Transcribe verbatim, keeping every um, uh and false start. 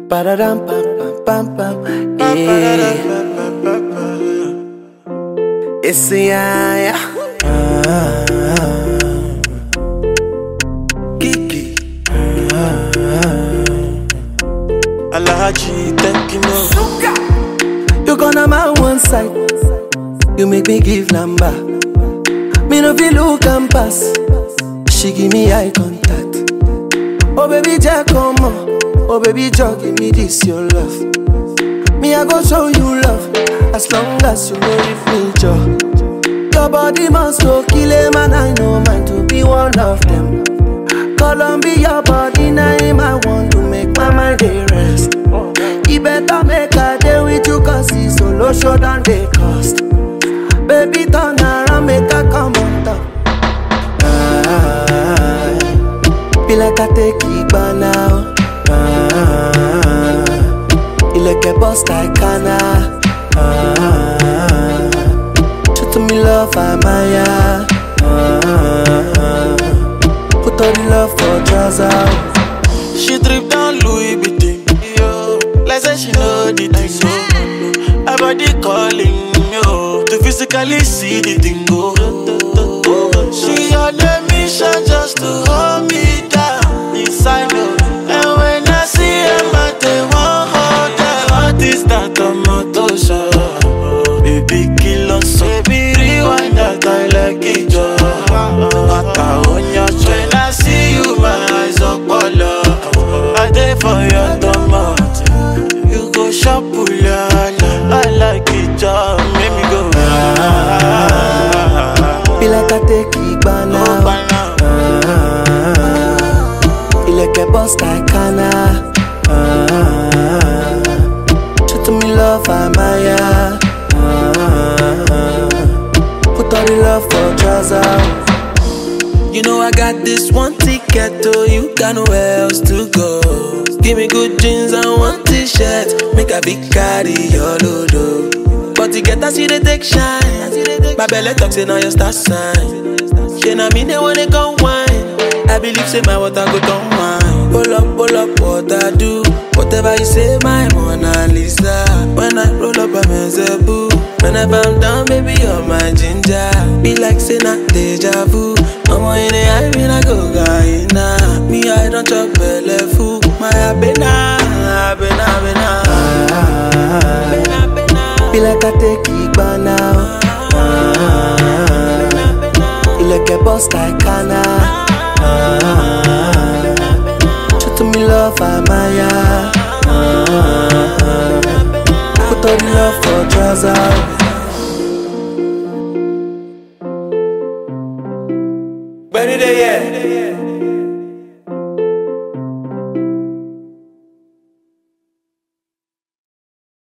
Ba-da-dum, pam, pam, pam, pam. Yeah. It's the yeah, yeah. Kiki. Alahaji, thank you, no. You gonna my one side. You make me give number. Me no feel look and pass. She give me eye contact. Oh baby, Jack, come on. Oh baby, Jack, give me this your love. Me I go show you love. As long as you know if me joy. Your body must go kill a man. I know mine to be one of them. Columbia, your body name. I want to make my mind a rest. You better make a day with you, cause it's solo show than they cost. Baby, turn around, make a come on top. Ah, feel like I take it by now. Ah, you like a boss like Kana. Ah, show to me love, I'm Maya. Ah, put all the love for trousers. She drip down Louis Vuitton, yo. Like say she know the thing, so her body calling, yo, to physically see the thing go. She on a mission just to hold me down inside her. And when I see her, I they want hold her. What is that on my tosha? Baby, kill us, so baby, rewind that I like it, yo. When I see you, my eyes up all up. I dey for your tomato. You go shop, ulala. I like it, job. Make me go. Ah, feel like I take it by now. Ah, feel like a boss like Kana. Ah, show to me love, I'm Maya. Ah, put all the love for trousers. You know I got this one ticket to you, got nowhere else to go. Give me good jeans and one t-shirt, make a big carry your load. But to get us, you they take shine. My belly talks say now your star sign. She na me they wanna go wine. I believe say my water go down wine. Pull up, pull up, what I do. Whatever you say, my Mona Lisa. When I roll up, I'm a zebu. Whenever I'm down, baby, you're my ginger. Be like say na deja vu. I'm in the eye when I go Guyana. Me, I don't chop belly food. My abena, abena, abena. Abena, abena. Feel like I take it by now. Ah, you like a boss like Kana. Ah, show to me love, I'm Maya. Ah, put all the love for trousers. Ready there, yeah.